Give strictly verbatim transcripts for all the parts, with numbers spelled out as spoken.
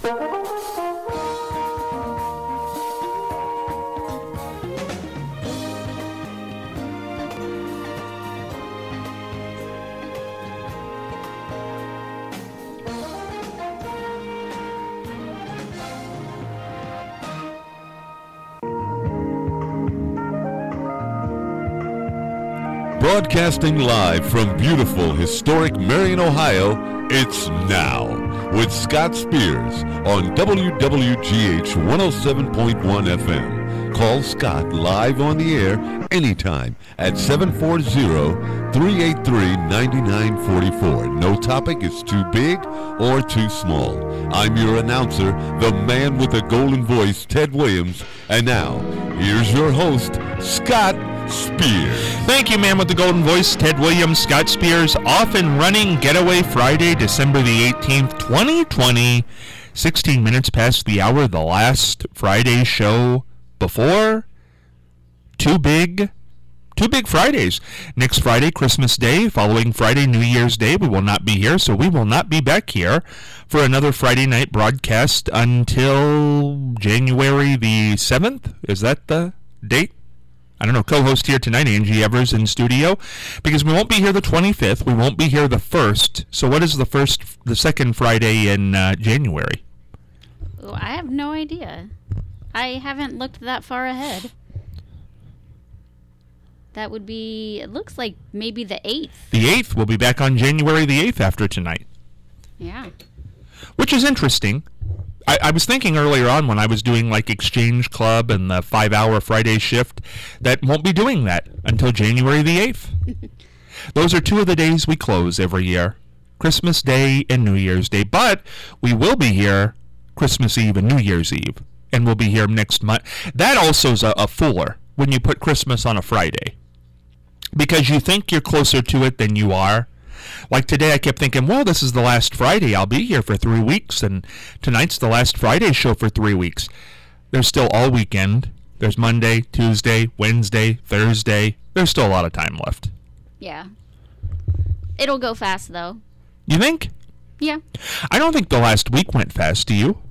Broadcasting live from beautiful, historic Marion, Ohio, it's Now with Scott Spears on W W G H one oh seven point one F M. Call Scott live on the air anytime at seven four zero, three eight three, nine nine four four. No topic is too big or too small. I'm your announcer, the man with the golden voice, Ted Williams. And now, here's your host, Scott Spears. Thank you, man with the golden voice, Ted Williams. Scott Spears, off and running Getaway Friday, December the eighteenth, twenty twenty. sixteen minutes past the hour, the last Friday show before two big, two big Fridays. Next Friday, Christmas Day. Following Friday, New Year's Day. We will not be here, so we will not be back here for another Friday night broadcast until January the seventh. Is that the date? I don't know, co-host here tonight, Angie Evers in studio, because we won't be here the twenty-fifth, we won't be here the first, so what is the first, the second Friday in uh, January? Oh, I have no idea. I haven't looked that far ahead. That would be, it looks like maybe the eighth. The eighth, we'll be back on January the eighth after tonight. Yeah. Which is interesting. I, I was thinking earlier on when I was doing like Exchange Club and the five-hour Friday shift that won't be doing that until January the eighth. Those are two of the days we close every year, Christmas Day and New Year's Day. But we will be here Christmas Eve and New Year's Eve, and we'll be here next month. That also is a, a fooler when you put Christmas on a Friday, because you think you're closer to it than you are. Like today, I kept thinking, well, this is the last Friday. I'll be here for three weeks, and tonight's the last Friday show for three weeks. There's still all weekend. There's Monday, Tuesday, Wednesday, Thursday. There's still a lot of time left. Yeah. It'll go fast, though. You think? Yeah. I don't think the last week went fast, do you?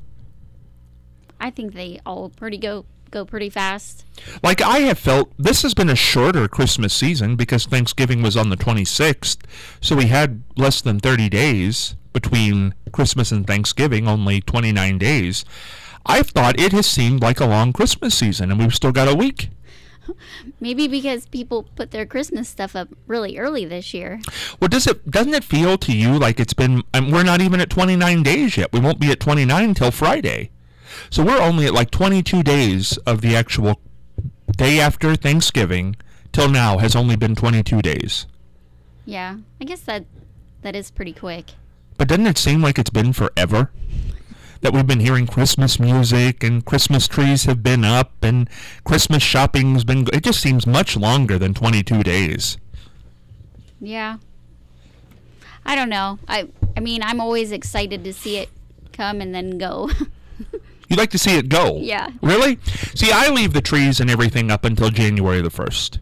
I think they all pretty go go pretty fast. Like I have felt, this has been a shorter Christmas season because Thanksgiving was on the twenty-sixth, so we had less than thirty days between Christmas and Thanksgiving, only twenty-nine days. I've thought it has seemed like a long Christmas season, and we've still got a week. Maybe because people put their Christmas stuff up really early this year. Well, does it, doesn't it feel to you like it's been, and we're not even at twenty-nine days yet. We won't be at twenty-nine until Friday. So we're only at like twenty-two days of the actual day after Thanksgiving till now has only been twenty-two days. Yeah, I guess that that is pretty quick. But doesn't it seem like it's been forever? That we've been hearing Christmas music and Christmas trees have been up and Christmas shopping's been... It just seems much longer than twenty-two days. Yeah. I don't know. I I mean, I'm always excited to see it come and then go. You'd like to see it go? Yeah. Really? See, I leave the trees and everything up until January the first.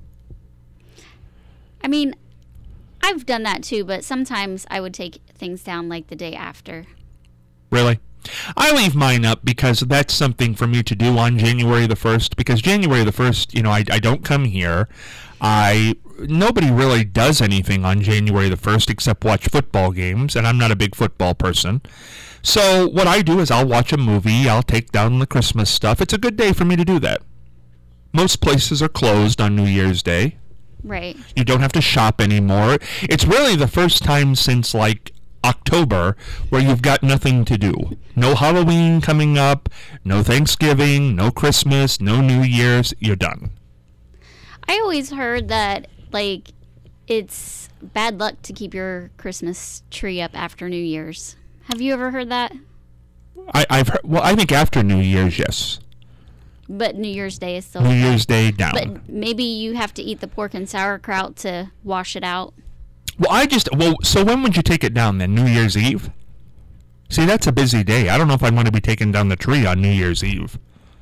I mean, I've done that too, but sometimes I would take things down like the day after. Really? I leave mine up because that's something for me to do on January the first, because January the first, you know, I, I don't come here. I nobody really does anything on January the first except watch football games, and I'm not a big football person. So what I do is I'll watch a movie, I'll take down the Christmas stuff. It's a good day for me to do that. Most places are closed on New Year's Day. Right. You don't have to shop anymore. It's really the first time since like October where you've got nothing to do. No Halloween coming up, no Thanksgiving, no Christmas, no New Year's. You're done. I always heard that, like, it's bad luck to keep your Christmas tree up after New Year's. Have you ever heard that? I, I've heard, well, I think after New Year's, yes. But New Year's Day is still... New Year's Day down. But maybe you have to eat the pork and sauerkraut to wash it out. Well, I just... Well, so when would you take it down then? New Year's Eve? See, that's a busy day. I don't know if I'd want to be taking down the tree on New Year's Eve.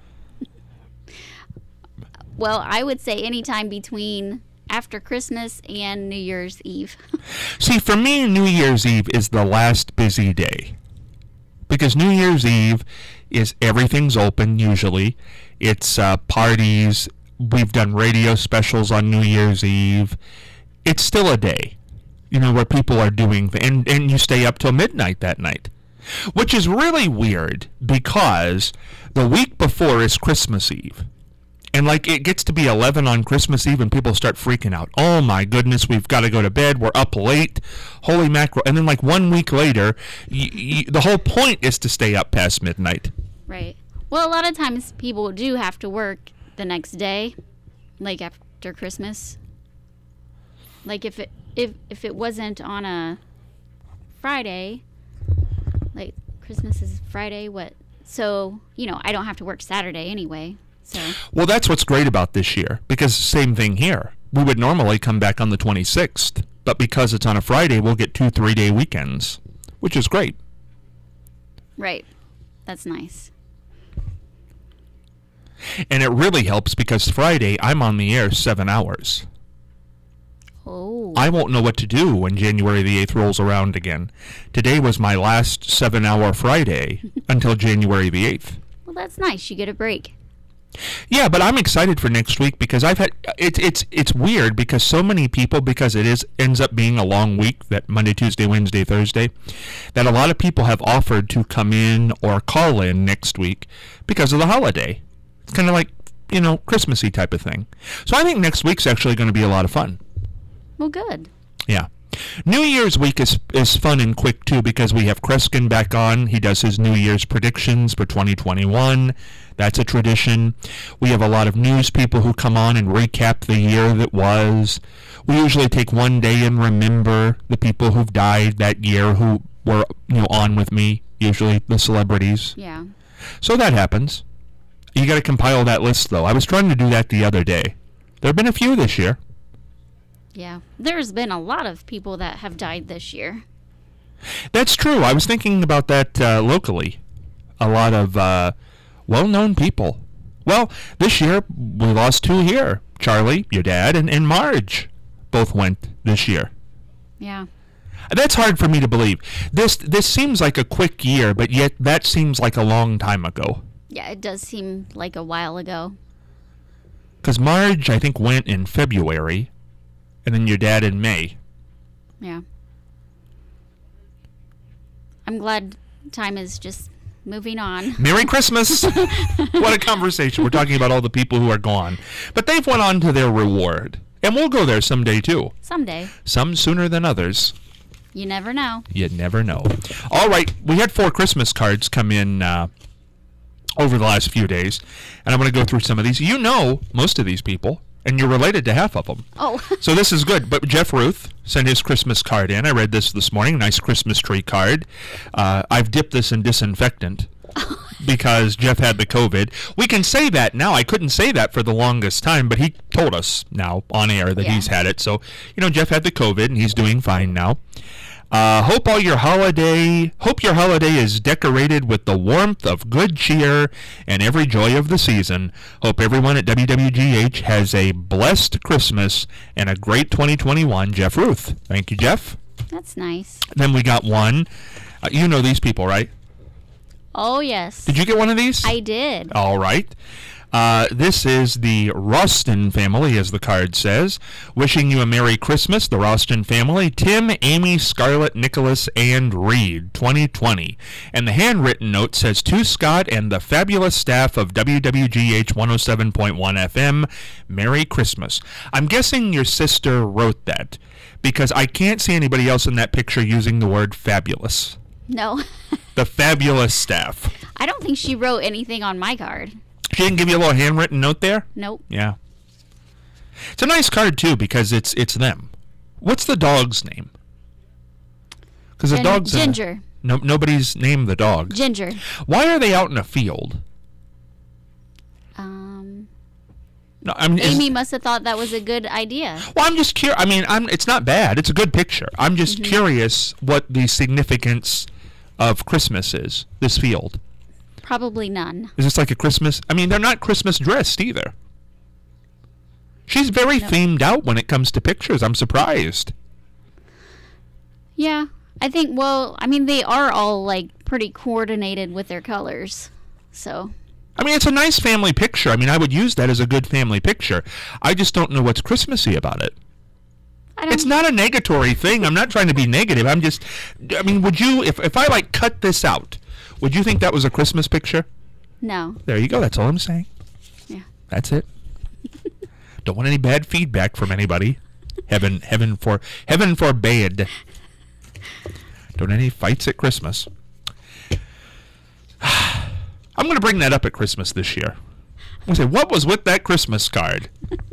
Well, I would say anytime between after Christmas and New Year's Eve. See, for me, New Year's Eve is the last busy day. Because New Year's Eve is everything's open usually. It's uh, parties. We've done radio specials on New Year's Eve. It's still a day, you know, where people are doing, and, and you stay up till midnight that night. Which is really weird because the week before is Christmas Eve. And like it gets to be eleven on Christmas Eve and people start freaking out. Oh my goodness, we've got to go to bed. We're up late. Holy mackerel. And then like one week later, y- y- the whole point is to stay up past midnight. Right. Well, a lot of times people do have to work the next day, like after Christmas. Like if it if if it wasn't on a Friday, like Christmas is Friday, what? So, you know, I don't have to work Saturday anyway. So. Well, that's what's great about this year, because same thing here. We would normally come back on the twenty-sixth, but because it's on a Friday, we'll get two three-day weekends, which is great. Right. That's nice. And it really helps because Friday, I'm on the air seven hours. Oh. I won't know what to do when January the eighth rolls around again. Today was my last seven-hour Friday until January the eighth. Well, that's nice. You get a break. Yeah, but I'm excited for next week because I've had it's it's it's weird because so many people, because it is ends up being a long week, that Monday, Tuesday, Wednesday, Thursday, that a lot of people have offered to come in or call in next week because of the holiday. It's kind of like, you know, Christmassy type of thing. So I think next week's actually going to be a lot of fun. Well, good. Yeah. New Year's week is is fun and quick, too, because we have Kreskin back on. He does his New Year's predictions for twenty twenty-one. That's a tradition. We have a lot of news people who come on and recap the year that was. We usually take one day and remember the people who've died that year who were, you know, on with me, usually the celebrities. Yeah. So that happens. You got to compile that list, though. I was trying to do that the other day. There have been a few this year. Yeah. There's been a lot of people that have died this year. That's true. I was thinking about that uh, locally. A lot of uh, well-known people. Well, this year we lost two here. Charlie, your dad, and, and Marge both went this year. Yeah. That's hard for me to believe. This this seems like a quick year, but yet that seems like a long time ago. Yeah, it does seem like a while ago. Because Marge, I think, went in February, and then your dad in May. Yeah. I'm glad time is just moving on. Merry Christmas! What a conversation. We're talking about all the people who are gone. But they've went on to their reward. And we'll go there someday, too. Someday. Some sooner than others. You never know. You never know. All right. We had four Christmas cards come in uh, over the last few days. And I'm going to go through some of these. You know most of these people. And you're related to half of them. Oh. So this is good. But Jeff Ruth sent his Christmas card in. I read this this morning. Nice Christmas tree card. Uh, I've dipped this in disinfectant because Jeff had the COVID. We can say that now. I couldn't say that for the longest time, but he told us now on air that Yeah. he's had it. So, you know, Jeff had the COVID, and he's doing fine now. Uh, hope all your holiday, hope your holiday is decorated with the warmth of good cheer and every joy of the season. Hope everyone at W W G H has a blessed Christmas and a great twenty twenty-one. Jeff Ruth. Thank you, Jeff. That's nice. Then we got one. Uh, you know these people, right? Oh, yes. Did you get one of these? I did. All right. Uh, this is the Roston family, as the card says. Wishing you a Merry Christmas, the Roston family. Tim, Amy, Scarlett, Nicholas, and Reed, twenty twenty. And the handwritten note says, to Scott and the fabulous staff of W W G H one oh seven point one F M, Merry Christmas. I'm guessing your sister wrote that, because I can't see anybody else in that picture using the word fabulous. No. The fabulous staff. I don't think she wrote anything on my card. She didn't give you a little handwritten note there? Nope. Yeah. It's a nice card, too, because it's it's them. What's the dog's name? Because the Gin- dog's... in a- Ginger. no, nobody's named the dog. Ginger. Why are they out in a field? Um, No, I mean, is- Amy must have thought that was a good idea. well, I'm just curious. I mean, I'm. It's not bad. It's a good picture. I'm just Mm-hmm. curious what the significance of Christmas is, this field. Probably none. Is this like a Christmas? I mean, they're not Christmas dressed either. She's very No. themed out when it comes to pictures. I'm surprised. Yeah. I think, well, I mean, they are all, like, pretty coordinated with their colors, so... I mean, it's a nice family picture. I mean, I would use that as a good family picture. I just don't know what's Christmassy about it. I don't... It's not a negatory thing. I'm not trying to be negative. I'm just, I mean, would you, if, if I, like, cut this out, would you think that was a Christmas picture? No. There you go. That's all I'm saying. Yeah. That's it. Don't want any bad feedback from anybody. Heaven, heaven for, heaven forbade. Don't any fights at Christmas. I'm going to bring that up at Christmas this year. I'm going to say, what was with that Christmas card?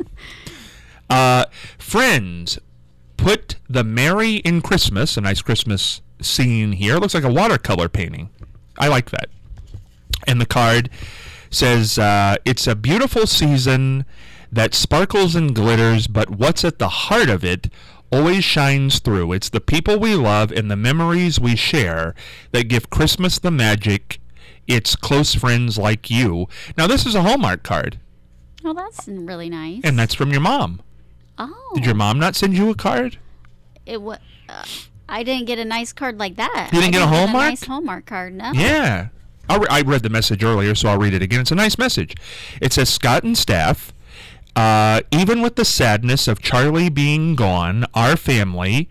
uh, friends, put the Merry in Christmas, a nice Christmas scene here. It looks like a watercolor painting. I like that. And the card says, uh, it's a beautiful season that sparkles and glitters, but what's at the heart of it always shines through. It's the people we love and the memories we share that give Christmas the magic. It's close friends like you. Now, this is a Hallmark card. Oh, that's really nice. And that's from your mom. Oh. Did your mom not send you a card? It wa- uh, I didn't get a nice card like that. You didn't I get a didn't Hallmark? Get a nice Hallmark card, no. Yeah. I'll re- I read the message earlier, so I'll read it again. It's a nice message. It says, Scott and staff, uh, even with the sadness of Charlie being gone, our family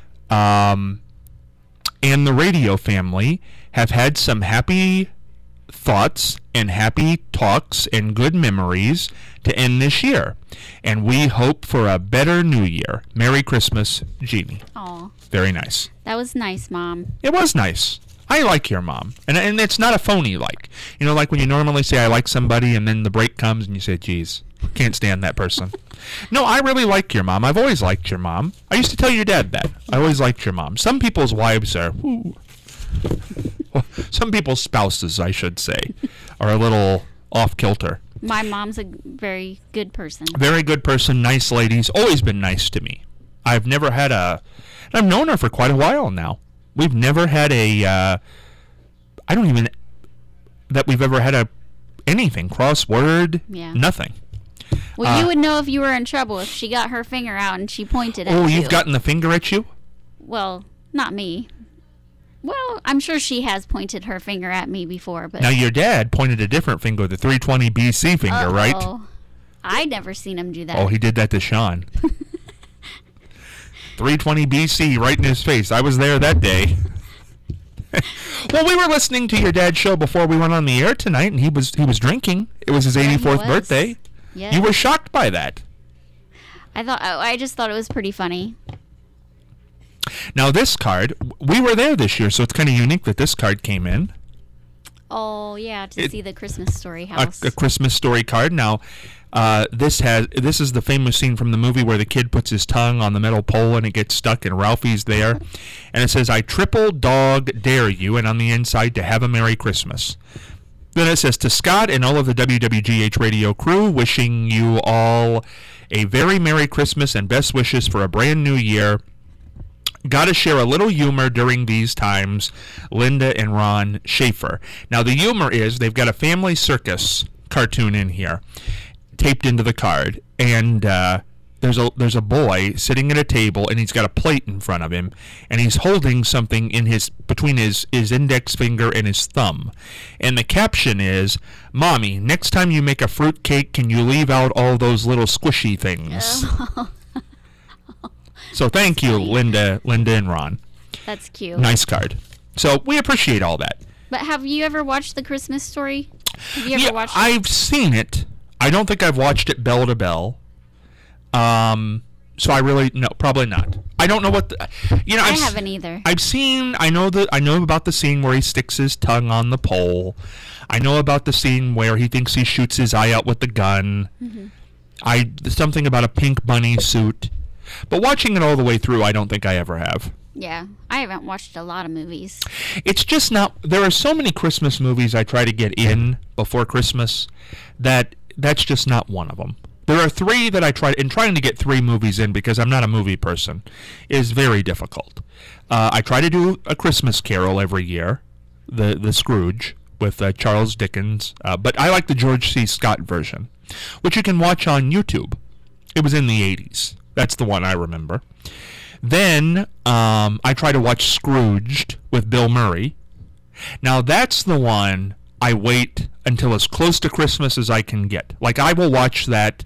um, and the radio family have had some happy thoughts and happy talks and good memories to end this year. And we hope for a better new year. Merry Christmas, Jeannie. Aw. Very nice. That was nice, Mom. It was nice. I like your mom. And and it's not a phony like. You know, like when you normally say I like somebody and then the break comes and you say, geez, can't stand that person. No, I really like your mom. I've always liked your mom. I used to tell your dad that. I always liked your mom. Some people's wives are, whoo. Well, some people's spouses, I should say, are a little off-kilter. My mom's a very good person. Very good person, nice ladies, always been nice to me. I've never had a, and I've known her for quite a while now. We've never had a, uh, I don't even, that we've ever had a, anything, crossword, Yeah. nothing. Well, Uh, you would know if you were in trouble if she got her finger out and she pointed at Oh, you. you've gotten the finger at you? Well, not me. Well, I'm sure she has pointed her finger at me before, but... Now, your dad pointed a different finger, the three twenty B C finger, Uh-oh. right? I never seen him do that. Oh, he did that to Sean. three twenty B C right in his face. I was there that day. Well, we were listening to your dad's show before we went on the air tonight, and he was he was drinking. It was his Yeah, he eighty-fourth was. birthday. Yeah. You were shocked by that. I thought I I just thought it was pretty funny. Now, this card, we were there this year, so it's kind of unique that this card came in. Oh yeah, to It- see the Christmas Story A, house. a Christmas story card. Now, uh, this has this is the famous scene from the movie where the kid puts his tongue on the metal pole and it gets stuck, and Ralphie's there, and it says, "I triple dog dare you," and on the inside, "to have a Merry Christmas." Then it says, "To Scott and all of the W W G H radio crew, wishing you all a very Merry Christmas and best wishes for a brand new year. Got to share a little humor during these times, Linda and Ron Schaefer." Now, the humor is they've got a family circus cartoon in here, taped into the card, and uh, there's a there's a boy sitting at a table, and he's got a plate in front of him, and he's holding something in his between his, his index finger and his thumb, and the caption is, "Mommy, next time you make a fruit cake, can you leave out all those little squishy things?" So thank you, Linda, Linda and Ron. That's cute. Nice card. So we appreciate all that. But have you ever watched the Christmas Story? Have you ever Yeah, watched it? I've seen it. I don't think I've watched it bell to bell. Um, so I really no, probably not. I don't know what the, you know. I I've, s- haven't either. I've seen. I know that. I know about the scene where he sticks his tongue on the pole. I know about the scene where he thinks he shoots his eye out with the gun. Mm-hmm. I something about a pink bunny suit. But watching it all the way through, I don't think I ever have. Yeah, I haven't watched a lot of movies. It's just not. There are so many Christmas movies I try to get in before Christmas that that's just not one of them. There are three that I try, and trying to get three movies in because I'm not a movie person is very difficult. Uh, I try to do A Christmas Carol every year, the the Scrooge with uh, Charles Dickens, uh, but I like the George C. Scott version, which you can watch on YouTube. It was in the eighties. That's the one I remember. Then um, I try to watch Scrooged with Bill Murray. Now that's the one I wait until as close to Christmas as I can get. Like I will watch that.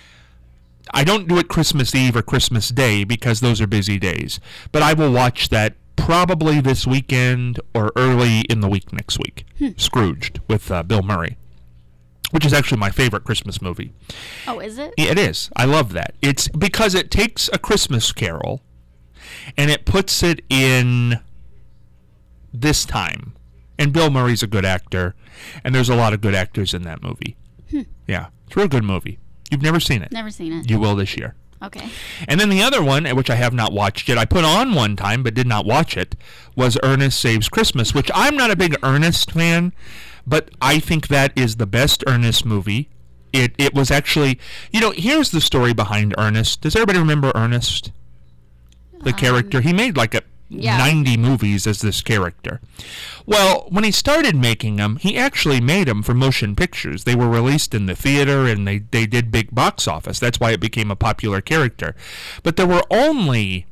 I don't do it Christmas Eve or Christmas Day because those are busy days. But I will watch that probably this weekend or early in the week next week. Hmm. Scrooged with uh, Bill Murray, which is actually my favorite Christmas movie. Oh, is it? It is. I love that. It's because it takes A Christmas Carol and it puts it in this time. And Bill Murray's a good actor, and there's a lot of good actors in that movie. Hmm. Yeah, it's a real good movie. You've never seen it? Never seen it. You will this year. Okay. And then the other one, which I have not watched yet, I put on one time but did not watch it, was Ernest Saves Christmas, which I'm not a big Ernest fan, but I think that is the best Ernest movie. It it was actually, you know, here's the story behind Ernest. Does everybody remember Ernest? The um, character. He made like a yeah. ninety movies as this character. Well, when he started making them, he actually made them for motion pictures. They were released in the theater, and they, they did big box office. That's why it became a popular character. But there were only,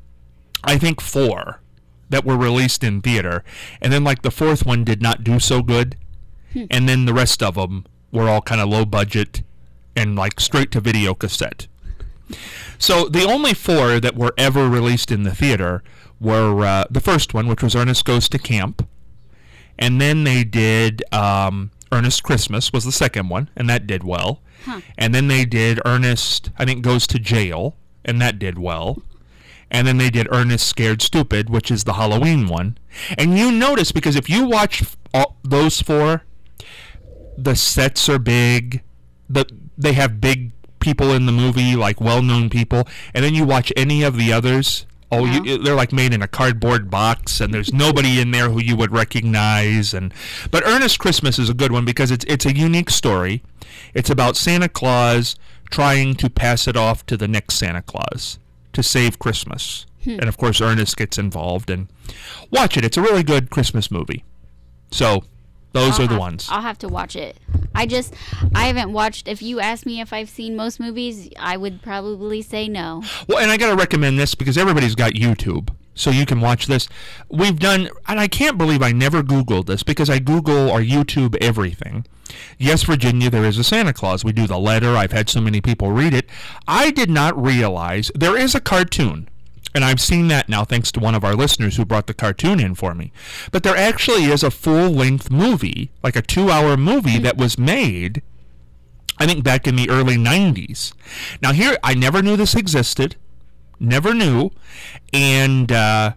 I think, four that were released in theater. And then, like, the fourth one did not do so good. Hmm. And then the rest of them were all kind of low budget and, like, straight to video cassette. So the only four that were ever released in the theater were uh, the first one, which was Ernest Goes to Camp. And then they did um, Ernest Christmas was the second one, and that did well. Huh. And then they did Ernest, I think, Goes to Jail, and that did well. And then they did Ernest Scared Stupid, which is the Halloween one. And you notice, because if you watch all those four, the sets are big. The, they have big people in the movie, like well-known people. And then you watch any of the others, oh, yeah. you, they're like made in a cardboard box, and there's nobody in there who you would recognize. And but Ernest Christmas is a good one because it's it's a unique story. It's about Santa Claus trying to pass it off to the next Santa Claus to save Christmas. Hmm. And of course, Ernest gets involved. And watch it. It's a really good Christmas movie. So those I'll are the have, ones. I'll have to watch it. I just, I haven't watched, if you ask me if I've seen most movies, I would probably say no. Well, and I got to recommend this because everybody's got YouTube, so you can watch this. We've done, and I can't believe I never Googled this because I Google or YouTube everything. Yes, Virginia, there is a Santa Claus. We do the letter. I've had so many people read it. I did not realize there is a cartoon. And I've seen that now thanks to one of our listeners who brought the cartoon in for me. But there actually is a full-length movie, like a two-hour movie that was made, I think, back in the early nineties. Now here, I never knew this existed. Never knew. And uh,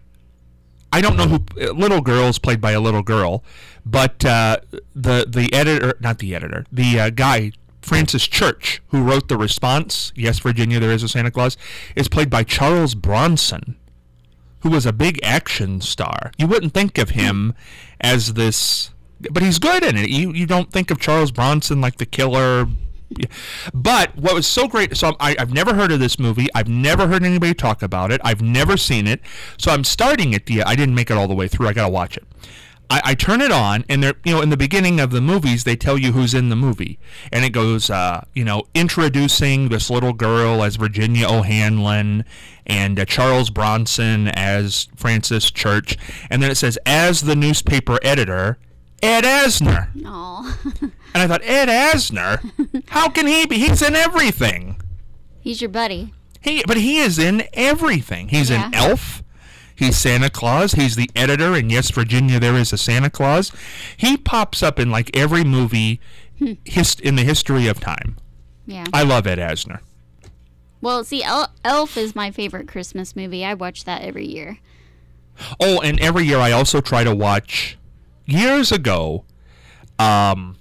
I don't know who... Little Girl's played by a little girl. But uh, the, the editor... Not the editor. The uh, guy... Francis Church, who wrote the response, Yes, Virginia, There is a Santa Claus, is played by Charles Bronson, who was a big action star. You wouldn't think of him as this, but he's good in it. You you don't think of Charles Bronson like the killer. But what was so great, so I, I've never heard of this movie. I've never heard anybody talk about it. I've never seen it. So I'm starting it. The, I didn't make it all the way through. I got to watch it. I, I turn it on, and they're, you know, in the beginning of the movies, they tell you who's in the movie, and it goes, uh, you know, introducing this little girl as Virginia O'Hanlon, and uh, Charles Bronson as Francis Church, and then it says, as the newspaper editor, Ed Asner. Aww. And I thought, Ed Asner? How can he be? He's in everything. He's your buddy. He, but he is in everything. He's yeah. in Elf. He's Santa Claus. He's the editor in Yes, Virginia, There is a Santa Claus. He pops up in like every movie his, in the history of time. Yeah. I love Ed Asner. Well, see, El- Elf is my favorite Christmas movie. I watch that every year. Oh, and every year I also try to watch, years ago, um,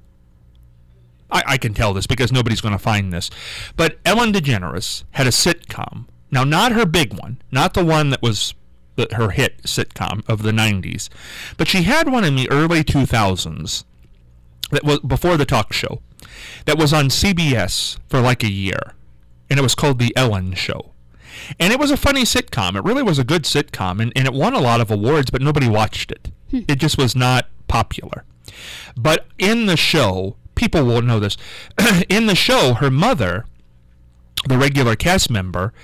I, I can tell this because nobody's going to find this, but Ellen DeGeneres had a sitcom. Now, not her big one, not the one that was the, her hit sitcom of the nineties, but she had one in the early two thousands that was before the talk show that was on C B S for like a year, and it was called The Ellen Show. And it was a funny sitcom. It really was a good sitcom, and, and it won a lot of awards, but nobody watched it. Hmm. It just was not popular. But in the show, people will know this, in the show, her mother, the regular cast member,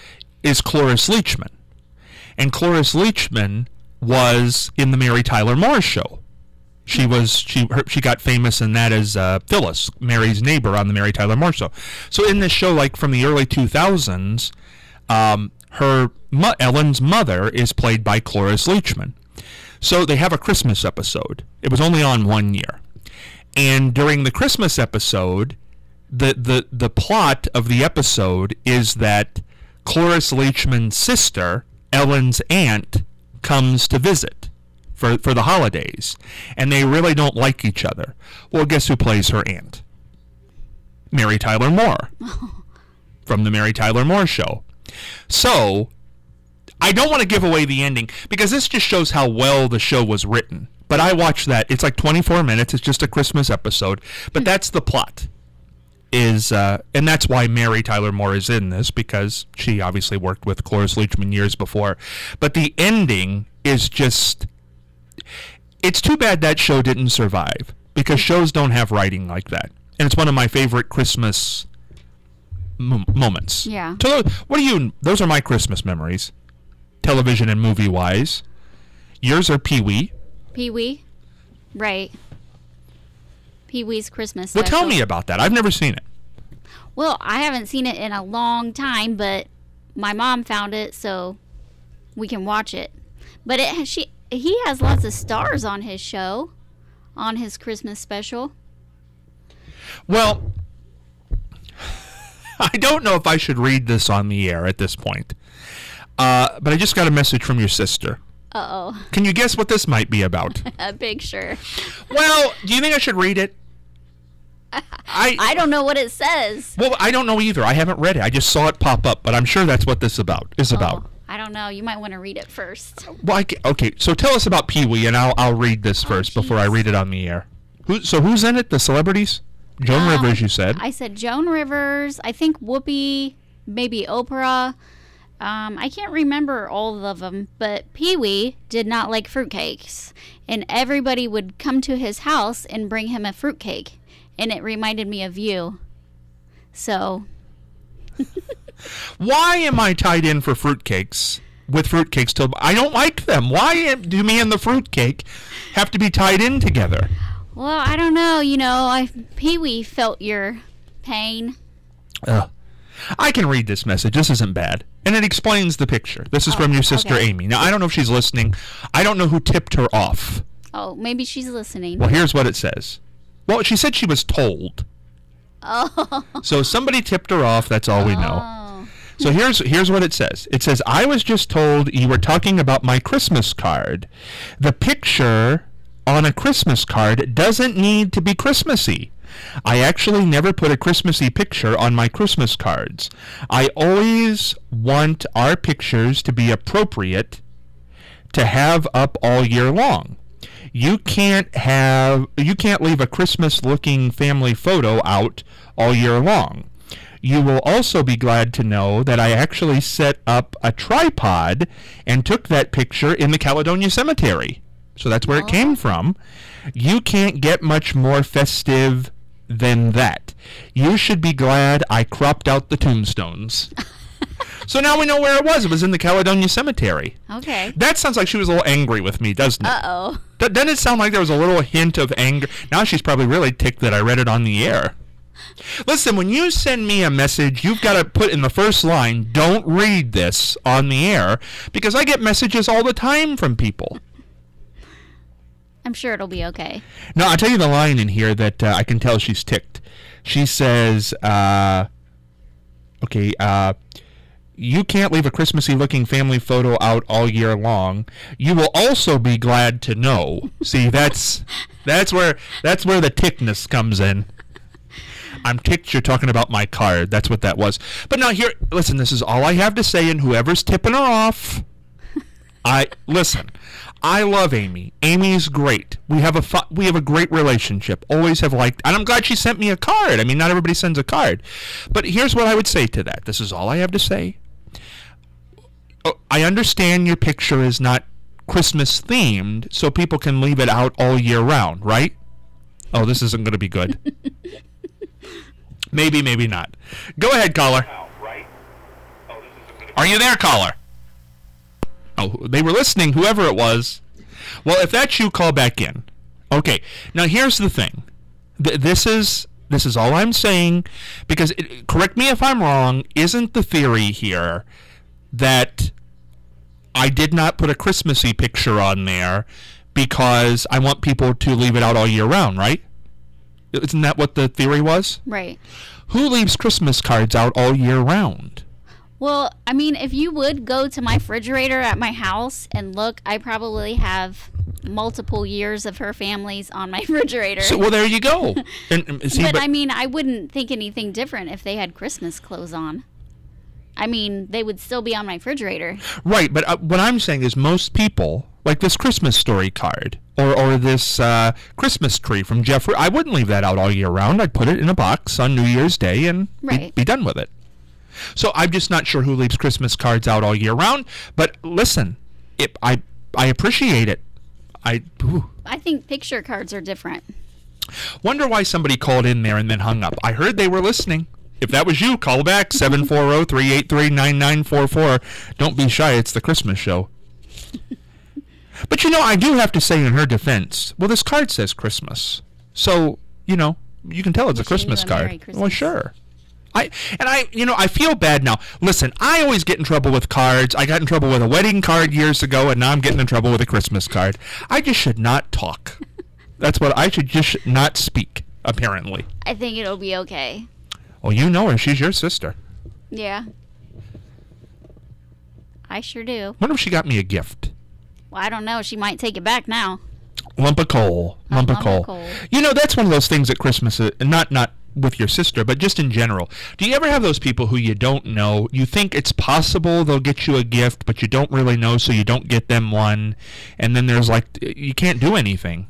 is Cloris Leachman. And Cloris Leachman was in the Mary Tyler Moore Show. She was she her, she got famous in that as uh, Phyllis, Mary's neighbor on the Mary Tyler Moore Show. So in this show, like from the early two thousands, um, her mo- Ellen's mother is played by Cloris Leachman. So they have a Christmas episode. It was only on one year, and during the Christmas episode, the the the plot of the episode is that Cloris Leachman's sister, Ellen's aunt, comes to visit for for the holidays, and they really don't like each other. Well, guess who plays her aunt? Mary Tyler Moore from the Mary Tyler Moore Show. So I don't want to give away the ending because this just shows how well the show was written. But I watched that. It's like twenty-four minutes. It's just a Christmas episode. But that's the plot. Is uh, and that's why Mary Tyler Moore is in this, because she obviously worked with Cloris Leachman years before. But the ending is just... It's too bad that show didn't survive, because shows don't have writing like that. And it's one of my favorite Christmas m- moments. Yeah. So what do you... Those are my Christmas memories, television and movie-wise. Yours are Pee-wee. Pee-wee? Right. Pee-wee's Christmas Well, special. tell me about that. I've never seen it. Well, I haven't seen it in a long time, but my mom found it, so we can watch it. But it has, she he has lots of stars on his show, on his Christmas special. Well, I don't know if I should read this on the air at this point, uh, but I just got a message from your sister. Uh-oh. Can you guess what this might be about? A big sure. Well, do you think I should read it? I I don't know what it says. Well, I don't know either. I haven't read it. I just saw it pop up, but I'm sure that's what this about is about. Oh, I don't know. You might want to read it first. Well, I ca- okay. So tell us about Pee-wee, and I'll I'll read this first Oh, before I read it on the air. Who? So who's in it? The celebrities? Joan Um, Rivers, you said. I said Joan Rivers. I think Whoopi, maybe Oprah. Um, I can't remember all of them, but Pee-wee did not like fruitcakes, and everybody would come to his house and bring him a fruitcake, and it reminded me of you. So, Why am I tied in for fruitcakes with fruitcakes till I don't like them? Why am, do me and the fruitcake have to be tied in together? well, I don't know. You know, I Pee-wee felt your pain. Ugh. I can read this message. This isn't bad. And it explains the picture. This is Oh, from your sister, okay. Amy. Now, I don't know if she's listening. I don't know who tipped her off. Oh, maybe she's listening. Well, here's what it says. Well, she said she was told. Oh. So somebody tipped her off. That's all we know. Oh. So here's here's what it says. It says, I was just told you were talking about my Christmas card. The picture on a Christmas card doesn't need to be Christmassy. I actually never put a Christmassy picture on my Christmas cards. I always want our pictures to be appropriate to have up all year long. You can't have you can't leave a Christmas looking family photo out all year long. You will also be glad to know that I actually set up a tripod and took that picture in the Caledonia Cemetery. So that's where it came from. You can't get much more festive than that. You should be glad I cropped out the tombstones. So now we know where it was. It was in the Caledonia Cemetery. Okay. That sounds like she was a little angry with me, doesn't it? Uh-oh. Th- doesn't it sound like there was a little hint of anger? Now she's probably really ticked that I read it on the air. Listen, when you send me a message, you've got to put in the first line, don't read this on the air, because I get messages all the time from people. I'm sure it'll be okay. No, I'll tell you the line in here that uh, I can tell she's ticked. She says, uh, okay, uh, you can't leave a Christmassy looking family photo out all year long. You will also be glad to know. See, that's that's where that's where the tickness comes in. I'm ticked you're talking about my card. That's what that was. But now here, listen, this is all I have to say, and whoever's tipping her off, I listen. I love Amy. Amy's great. We have a fu- we have a great relationship. Always have liked, and I'm glad she sent me a card. I mean, not everybody sends a card. But here's what I would say to that. This is all I have to say. Oh, I understand your picture is not Christmas themed, so people can leave it out all year round, right? Oh, this isn't going to be good. Maybe, maybe not. Go ahead, caller. Are you there, caller? Oh, they were listening, whoever it was. Well, if that's you, call back in. Okay, now here's the thing. Th- this is this is all I'm saying, because, it, correct me if I'm wrong, isn't the theory here that I did not put a Christmassy picture on there because I want people to leave it out all year round, right? Isn't that what the theory was? Right. Who leaves Christmas cards out all year round? Well, I mean, if you would go to my refrigerator at my house and look, I probably have multiple years of her family's on my refrigerator. So, well, there you go. And, and see, but, but I mean, I wouldn't think anything different if they had Christmas clothes on. I mean, they would still be on my refrigerator. Right, but uh, what I'm saying is most people, like this Christmas story card or, or this uh, Christmas tree from Jeffrey, I wouldn't leave that out all year round. I'd put it in a box on New Year's Day and right. be, be done with it. So I'm just not sure who leaves Christmas cards out all year round. But listen, it, I I appreciate it. I ooh. I think picture cards are different. Wonder why somebody called in there and then hung up. I heard they were listening. If that was you, call back, seven four zero, three eight three, nine nine four four. Don't be shy, it's the Christmas show. But, you know, I do have to say in her defense, well, this card says Christmas. So, you know, you can tell it's a Christmas a card. Merry Christmas. Well, sure. I And I, you know, I feel bad now. Listen, I always get in trouble with cards. I got in trouble with a wedding card years ago, and now I'm getting in trouble with a Christmas card. I just should not talk. That's what I should just not speak, apparently. I think it'll be okay. Well, you know her. She's your sister. Yeah. I sure do. Wonder if she got me a gift. Well, I don't know. She might take it back now. Lump of coal. A Lump of lump of coal. coal. You know, that's one of those things at Christmas, uh, not not with your sister, but just in general. Do you ever have those people who you don't know? You think it's possible they'll get you a gift, but you don't really know, so you don't get them one. And then there's like, you can't do anything.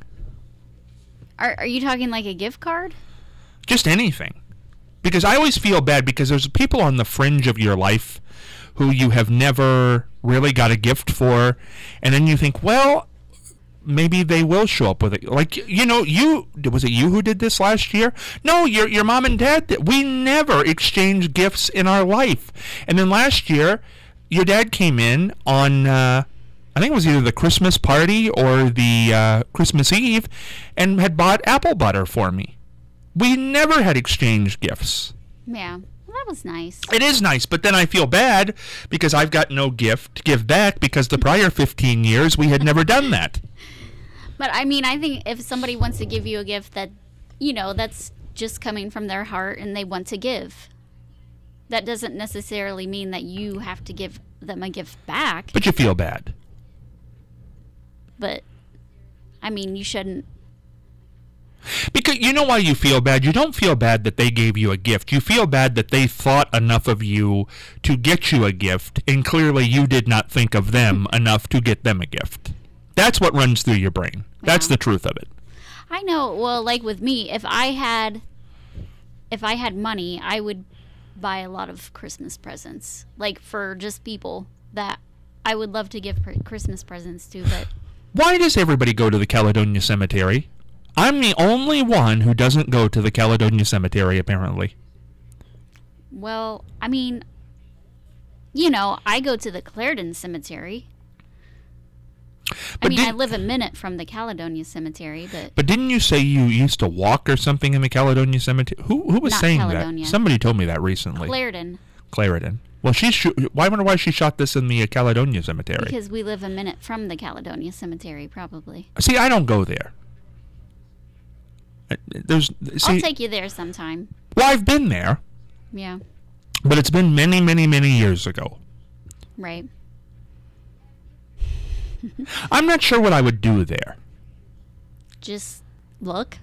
Are Are you talking like a gift card? Just anything. Because I always feel bad because there's people on the fringe of your life who you have never really got a gift for, and then you think, well, maybe they will show up with it. Like, you know, you, was it you who did this last year? No, your your mom and dad did. We never exchanged gifts in our life. And then last year, your dad came in on, uh, I think it was either the Christmas party or the uh, Christmas Eve, and had bought apple butter for me. We never had exchanged gifts. Yeah. Well, that was nice. It is nice, but then I feel bad because I've got no gift to give back because the prior fifteen years we had never done that. But, I mean, I think if somebody wants to give you a gift that, you know, that's just coming from their heart and they want to give, that doesn't necessarily mean that you have to give them a gift back. But you feel bad. But, I mean, you shouldn't. Because you know why you feel bad? You don't feel bad that they gave you a gift. You feel bad that they thought enough of you to get you a gift, and clearly you did not think of them enough to get them a gift. That's what runs through your brain. That's Yeah. the truth of it. I know. Well, like with me, if I had, if I had money, I would buy a lot of Christmas presents, like for just people that I would love to give pre- Christmas presents to. But Why does everybody go to the Caledonia Cemetery? I'm the only one who doesn't go to the Caledonia Cemetery, apparently. well, I mean, you know, I go to the Clarendon Cemetery. I But mean, did- I live a minute from the Caledonia Cemetery, but But didn't you say you used to walk or something in the Caledonia Cemetery? Who who was Not saying Caledonia. that? Somebody told me that recently. Clarendon, Clarendon. Well, she sh- why I wonder why she shot this in the uh, Caledonia Cemetery. because we live a minute from the Caledonia Cemetery, probably. See, I don't go there. Uh, There's see, I'll take you there sometime. well, I've been there, Yeah, but it's been many, many, many years ago. right. I'm not sure what I would do there. Just look.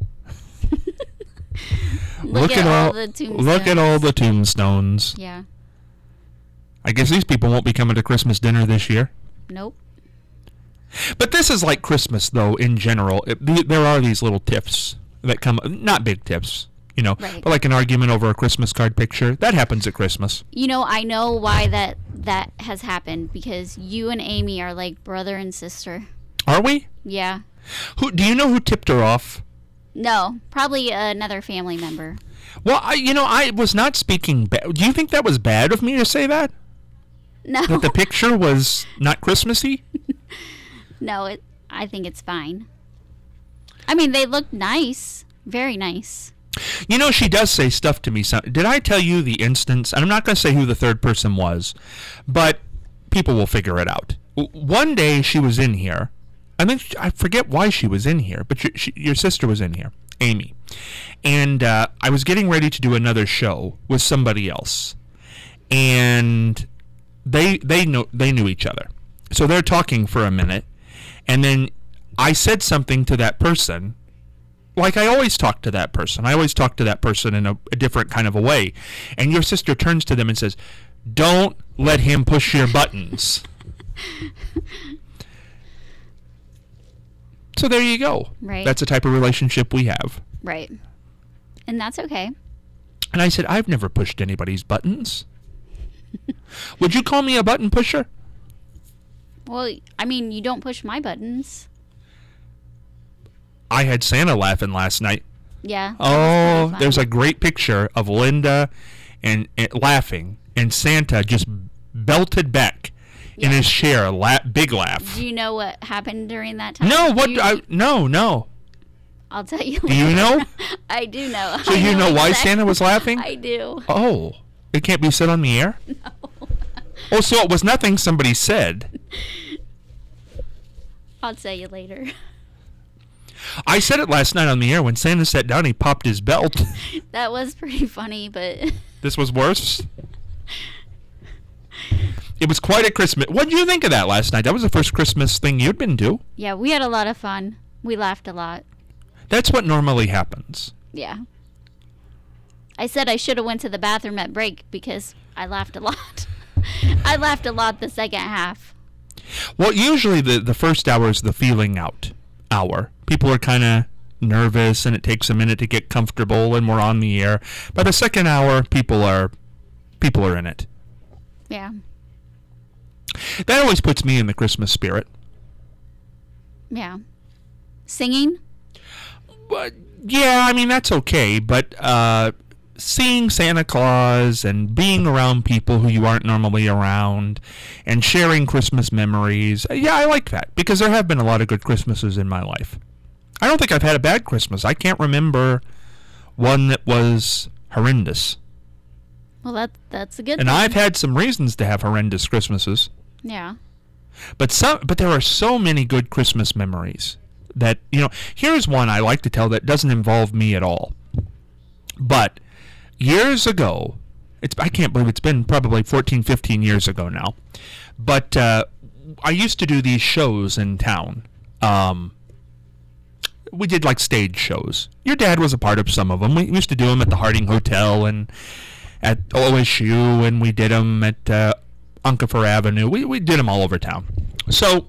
Look, at, all, the look at all the tombstones. Yeah. I guess these people won't be coming to Christmas dinner this year. Nope. But this is like Christmas, though, in general. It, the, there are these little tiffs that come, not big tiffs, you know, Right. but like an argument over a Christmas card picture. That happens at Christmas. You know, I know why that that has happened because you and Amy are like brother and sister. Are we? Yeah. Who do you know who tipped her off? No, probably another family member. Well, I, you know, I was not speaking bad. Do you think that was bad of me to say that? No. That the picture was not Christmassy? No, it. I think it's fine. I mean, they look nice. Very nice. You know, she does say stuff to me. So, did I tell you the instance? And I'm not going to say who the third person was, but people will figure it out. One day she was in here. I think I forget why she was in here, but your, she, your sister was in here, Amy. And uh, I was getting ready to do another show with somebody else. And they they know they knew each other. So they're talking for a minute. And then I said something to that person. Like I always talk to that person. I always talk to that person in a, a different kind of a way. And your sister turns to them and says, "Don't let him push your buttons." So there you go. Right. That's the type of relationship we have. Right. And that's okay. And I said, "I've never pushed anybody's buttons." Would you call me a button pusher? Well, I mean, you don't push my buttons. I had Santa laughing last night. Yeah. Oh, there's a great picture of Linda and, and laughing, and Santa just belted back yeah. in his chair, la- big laugh. Do you know what happened during that time? No, what? You, I, no, no. I'll tell you. Do you know? I do know. So I you know, know why exactly. Santa was laughing? I do. Oh, it can't be said on the air? No. Oh, so it was nothing somebody said. I'll tell you later. I said it last night on the air when Santa sat down. He popped his belt. That was pretty funny, but This was worse. It was quite a Christmas. What did you think of that last night? That was the first Christmas thing you'd been to. yeah, we had a lot of fun. We laughed a lot. That's what normally happens. Yeah. I said I should have went to the bathroom at break because I laughed a lot. I laughed a lot the second half. Well, usually the, the first hour is the feeling out hour. People are kind of nervous, and it takes a minute to get comfortable, and we're on the air. By the second hour, people are people are in it. Yeah. That always puts me in the Christmas spirit. Yeah. Singing? But yeah, I mean that's okay, but uh, seeing Santa Claus and being around people who you aren't normally around and sharing Christmas memories, yeah, I like that because there have been a lot of good Christmases in my life. I don't think I've had a bad Christmas. I can't remember one that was horrendous. Well, that that's a good And thing. I've had some reasons to have horrendous Christmases. Yeah. But some, but there are so many good Christmas memories that, you know, here's one I like to tell that doesn't involve me at all. But years ago, it's I can't believe it's been probably fourteen, fifteen years ago now. But uh, I used to do these shows in town. Um, we did like stage shows. Your dad was a part of some of them. We used to do them at the Harding Hotel and at O S U, and we did them at uh, Unkefer Avenue. We we did them all over town. So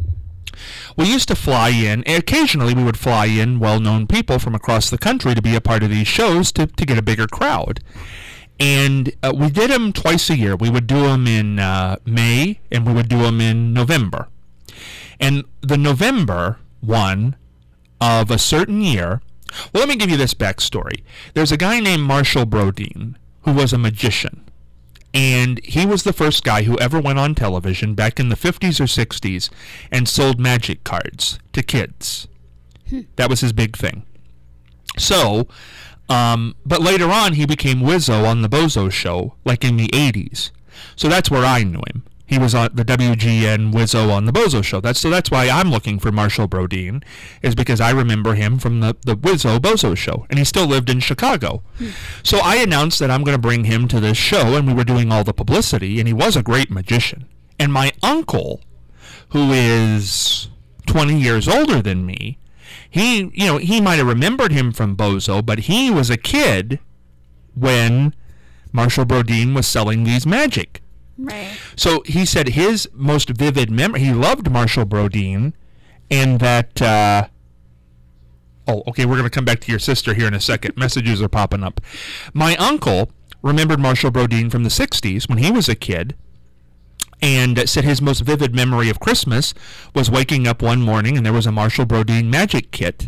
we used to fly in, and occasionally we would fly in well-known people from across the country to be a part of these shows to, to get a bigger crowd. And uh, we did them twice a year. We would do them in uh, May, and we would do them in November. And the November one of a certain year, well, let me give you this backstory. There's a guy named Marshall Brodeen who was a magician. And he was the first guy who ever went on television back in the fifties or sixties and sold magic cards to kids. That was his big thing. So, um, but later on he became Wizzo on the Bozo Show, like in the eighties. So that's where I knew him. He was on the W G N Wizzo on the Bozo Show. That's so that's why I'm looking for Marshall Brodeen, is because I remember him from the, the Wizzo Bozo Show, and he still lived in Chicago. Hmm. So I announced that I'm going to bring him to this show, and we were doing all the publicity, and he was a great magician. And my uncle, who is twenty years older than me, he, you know, he might have remembered him from Bozo, but he was a kid when Marshall Brodeen was selling these magic. Right. So he said his most vivid memory, he loved Marshall Brodeen, and that, uh, oh, okay, we're going to come back to your sister here in a second. Messages are popping up. My uncle remembered Marshall Brodeen from the sixties when he was a kid, and said his most vivid memory of Christmas was waking up one morning and there was a Marshall Brodeen magic kit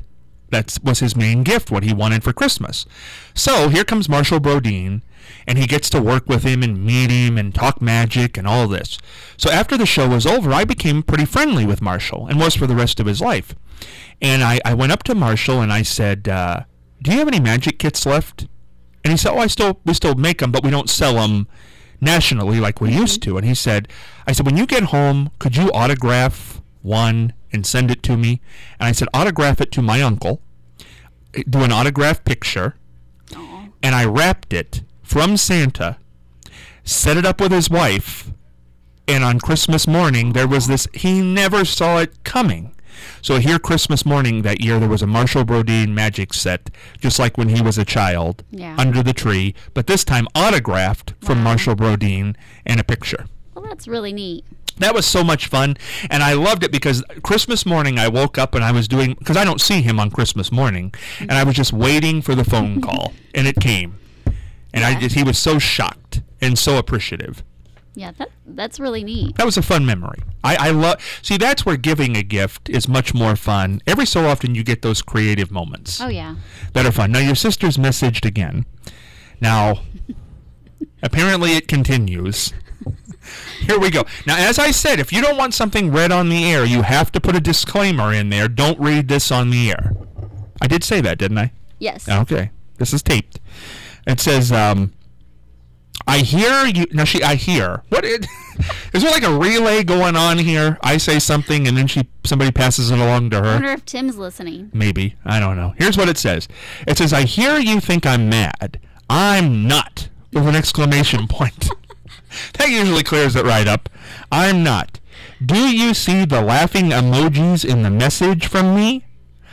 That was his main gift, what he wanted for Christmas. So here comes Marshall Brodeen, and he gets to work with him and meet him and talk magic and all this. So after the show was over, I became pretty friendly with Marshall, and was for the rest of his life. And I, I went up to Marshall and I said, uh, do you have any magic kits left? And he said, oh, I still we still make them, but we don't sell them nationally like we used to. And he said, I said, when you get home, could you autograph one and send it to me? And I said, autograph it to my uncle, do an autograph picture, Aww. and I wrapped it from Santa, set it up with his wife, and on Christmas morning, there was this, he never saw it coming. So here Christmas morning that year, there was a Marshall Brodeen magic set, just like when he was a child, Yeah. under the tree, but this time autographed from Wow. Marshall Brodeen and a picture. Well, that's really neat. That was so much fun, and I loved it because Christmas morning I woke up and I was doing, because I don't see him on Christmas morning, and I was just waiting for the phone call, and it came. And I Yeah. just, he was so shocked and so appreciative. Yeah, that that's really neat. That was a fun memory. I, I love, see, that's where giving a gift is much more fun. Every so often you get those creative moments Oh yeah. that are fun. Now, your sister's messaged again. Now, apparently it continues. Here we go. Now, as I said, if you don't want something read on the air, you have to put a disclaimer in there. Don't read this on the air. I did say that, didn't I? Yes. Okay. This is taped. It says, um, I hear you. Now, she, I hear. What? It, is there like a relay going on here? I say something and then she, somebody passes it along to I her. wonder if Tim's listening. Maybe. I don't know. Here's what it says. It says, I hear you think I'm mad. I'm not. With an exclamation point. That usually clears it right up. I'm not. Do you see the laughing emojis in the message from me?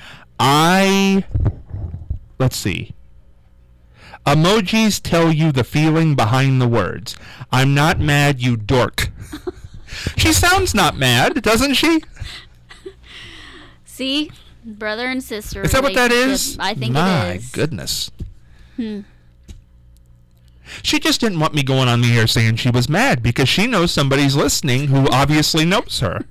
I... Let's see. Emojis tell you the feeling behind the words. I'm not mad, you dork. She sounds not mad, doesn't she? See? Brother and sister. Is that what that is? relationship. I think My it is. goodness. Hmm. She just didn't want me going on the air saying she was mad because she knows somebody's listening who obviously knows her.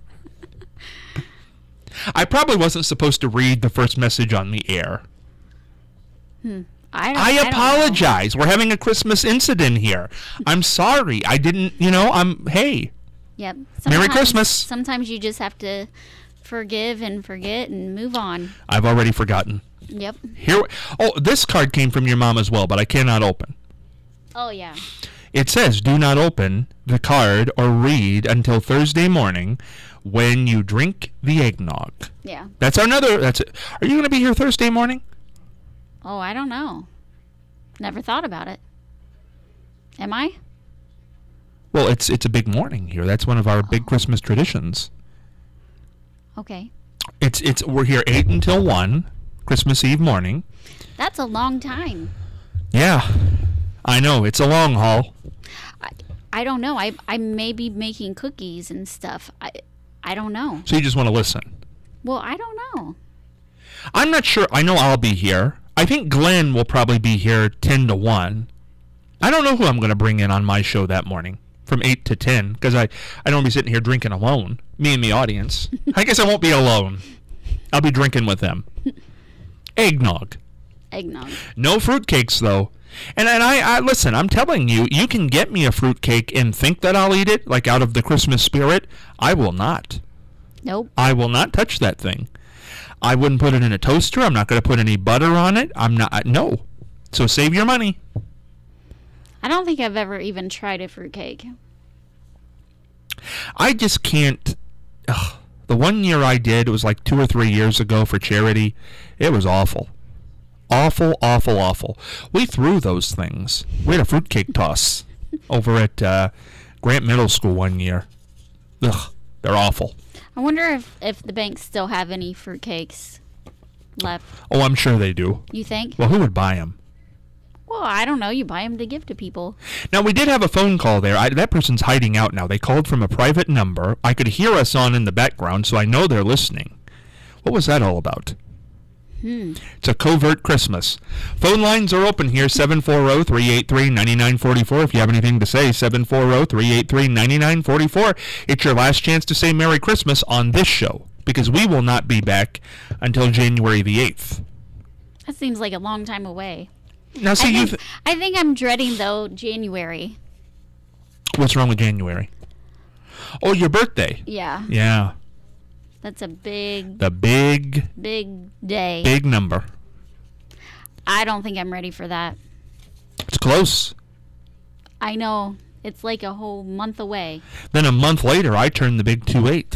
I probably wasn't supposed to read the first message on the air. Hmm. I, don't, I I don't know. apologize. We're having a Christmas incident here. I'm sorry. I didn't, you know, I'm, hey. Yep. Merry Sometimes- Christmas. Sometimes you just have to forgive and forget and move on. I've already forgotten. Yep. Here, oh, this card came from your mom as well, but I cannot open. Oh yeah. It says, do not open the card or read until Thursday morning when you drink the eggnog. Yeah. That's another, that's it. Are you going to be here Thursday morning? Oh, I don't know. Never thought about it. Am I? Well, it's it's a big morning here. That's one of our big Christmas traditions. Okay. It's it's we're here eight until one, Christmas Eve morning. That's a long time. Yeah. I know, it's a long haul. I, I don't know. I I may be making cookies and stuff. I I don't know. So you just want to listen. Well, I don't know. I'm not sure. I know I'll be here. I think Glenn will probably be here ten to one. I don't know who I'm going to bring in on my show that morning from eight to ten because I, I don't want to be sitting here drinking alone, me and the audience. I guess I won't be alone. I'll be drinking with them. Eggnog. Eggnog. No fruitcakes, though. And and I, I listen, I'm telling you, you can get me a fruitcake and think that I'll eat it, like out of the Christmas spirit. I will not. Nope. I will not touch that thing. I wouldn't put it in a toaster. I'm not going to put any butter on it. I'm not. I, no. So save your money. I don't think I've ever even tried a fruitcake. I just can't. Ugh. The one year I did, it was like two or three years ago for charity. It was awful. Awful, awful, awful. We threw those things. We had a fruitcake toss over at uh, Grant Middle School one year. Ugh. They're awful. I wonder if, if the banks still have any fruitcakes left. Oh, I'm sure they do. You think? Well, who would buy them? Well, I don't know. You buy them to give to people. Now, we did have a phone call there. I, that person's hiding out now. They called from a private number. I could hear us on in the background, so I know they're listening. What was that all about? Hmm. It's a covert Christmas. Phone lines are open here, seven four zero, three eight three, nine nine four four. If you have anything to say, seven four zero, three eight three, nine nine four four. It's your last chance to say Merry Christmas on this show, because we will not be back until January the eighth. That seems like a long time away. Now, see, I you. think, Th- I think I'm dreading, though, January. What's wrong with January? Oh, your birthday. Yeah. Yeah. That's a big, The big, big day. big number. I don't think I'm ready for that. It's close. I know. It's like a whole month away. Then a month later, I turned the big two eight.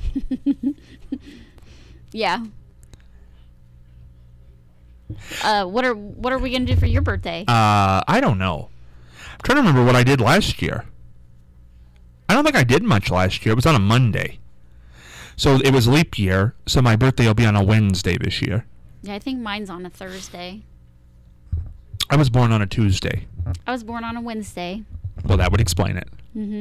Yeah. Uh, what are what are we gonna do for your birthday? Uh, I don't know. I'm trying to remember what I did last year. I don't think I did much last year. It was on a Monday. So it was leap year, so my birthday will be on a Wednesday this year. Yeah, I think mine's on a Thursday. I was born on a Tuesday. I was born on a Wednesday. Well, that would explain it. Mm-hmm.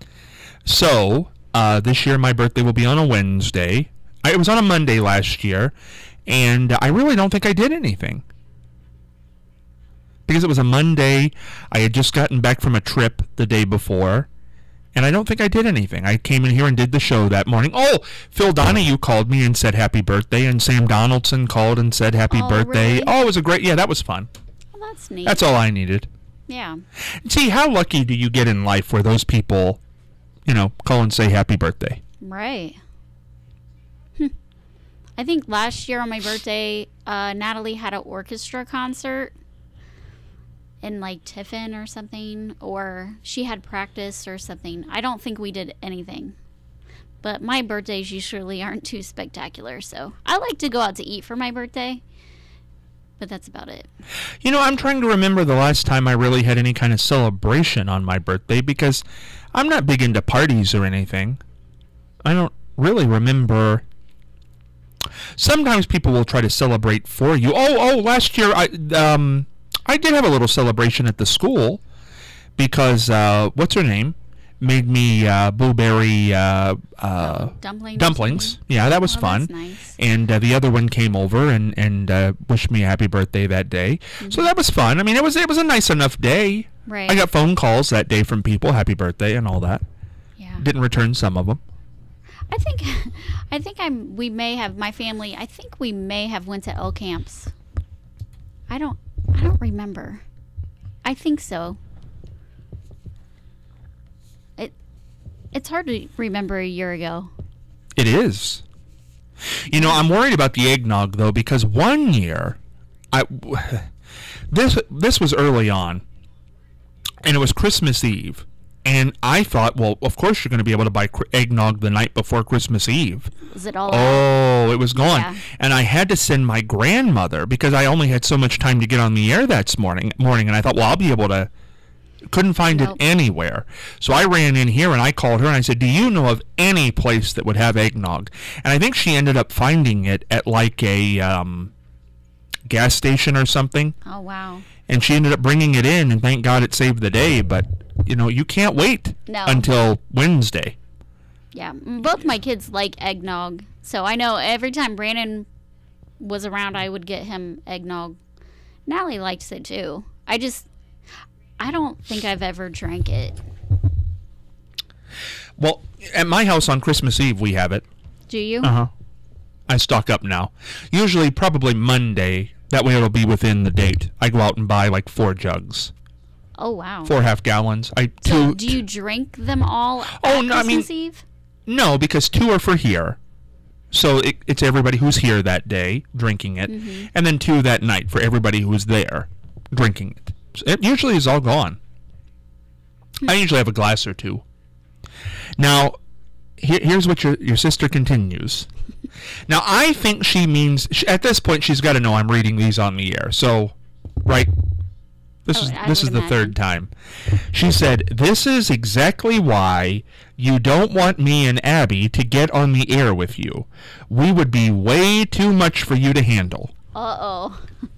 So, uh, this year my birthday will be on a Wednesday. I, it was on a Monday last year, and I really don't think I did anything. Because it was a Monday, I had just gotten back from a trip the day before, and I don't think I did anything. I came in here and did the show that morning. Oh, Phil Donahue called me and said happy birthday, and Sam Donaldson called and said happy Oh, birthday. really? Oh, it was a great, yeah, that was fun. Well, that's neat. That's all I needed. Yeah. See, how lucky do you get in life where those people, you know, call and say happy birthday? Right. Hm. I think last year on my birthday, uh, Natalie had an orchestra concert in like Tiffin or something, or she had practice or something. I don't think we did anything. But my birthdays usually aren't too spectacular, so I like to go out to eat for my birthday. But that's about it. You know, I'm trying to remember the last time I really had any kind of celebration on my birthday, because I'm not big into parties or anything. I don't really remember. Sometimes people will try to celebrate for you. Oh, oh, last year I um I did have a little celebration at the school because uh, what's her name made me uh, blueberry uh, uh, Dumplings. dumplings. Yeah, that was Oh, fun. that's nice. And uh, the other one came over and and uh, wished me a happy birthday that day. So that was fun. I mean, it was it was a nice enough day. Right. I got phone calls that day from people, happy birthday and all that. Yeah. Didn't return some of them. I think, I think I'm. We may have my family. I think we may have went to L camps. I don't. I don't remember. I think so. It. It's hard to remember a year ago. It is. You know, I'm worried about the eggnog though, because one year, I this this was early on, and it was Christmas Eve, and I thought, well, of course you're going to be able to buy cr- eggnog the night before Christmas Eve. Is it all? out? Oh, it was gone, Yeah. and I had to send my grandmother because I only had so much time to get on the air that morning. Morning, and I thought, well, I'll be able to. Couldn't find Nope. it anywhere. So I ran in here and I called her and I said, do you know of any place that would have eggnog? And I think she ended up finding it at like a um, gas station or something. Oh wow. And she ended up bringing it in, and thank God it saved the day. But, you know, you can't wait No. until Wednesday. Yeah. m- Both my kids like eggnog, so I know every time Brandon was around, I would get him eggnog. Natalie likes it too. I just. I don't think I've ever drank it. Well, at my house on Christmas Eve, we have it. Do you? Uh-huh. I stock up now. Usually probably Monday. That way it'll be within the date. I go out and buy like four jugs. Oh wow. Four half gallons. I So two, do you drink them all Oh, at no, I mean- Christmas Eve? No, because two are for here. So it, it's everybody who's here that day drinking it, Mm-hmm. and then two that night for everybody who's there drinking it. So it usually is all gone. I usually have a glass or two. Now, here, here's what your your sister continues. Now, I think she means sh at this point she's got to know I'm reading these on the air. So, right. This Oh, is I this would is the imagine. third time. She said, "This is exactly why you don't want me and Abby to get on the air with you. We would be way too much for you to handle." Uh oh.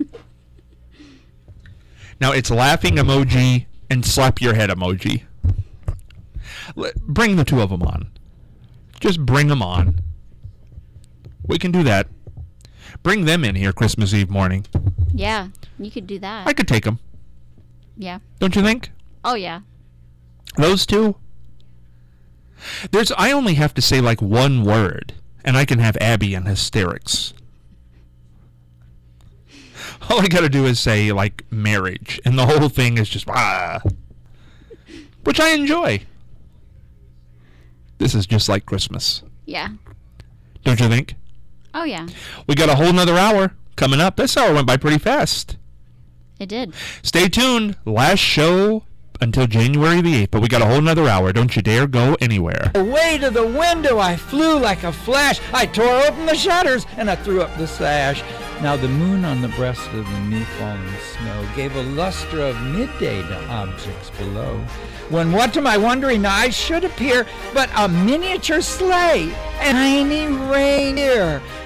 Now it's laughing emoji and slap your head emoji. L- bring the two of them on. Just bring them on. We can do that. Bring them in here Christmas Eve morning. Yeah, you could do that. I could take them. Yeah. Don't you think? Oh yeah. Those two? There's. I only have to say like one word, and I can have Abby in hysterics. All I got to do is say, like, marriage, and the whole thing is just, ah, which I enjoy. This is just like Christmas. Yeah. Don't you think? Oh, yeah. We got a whole nother hour coming up. This hour went by pretty fast. It did. Stay tuned. Last show until January the eighth, but we got a whole nother hour. Don't you dare go anywhere. Away to the window I flew like a flash. I tore open the shutters and I threw up the sash. Now the moon on the breast of the new fallen snow gave a luster of midday to objects below. When what to my wondering eyes should appear but a miniature sleigh and tiny reindeer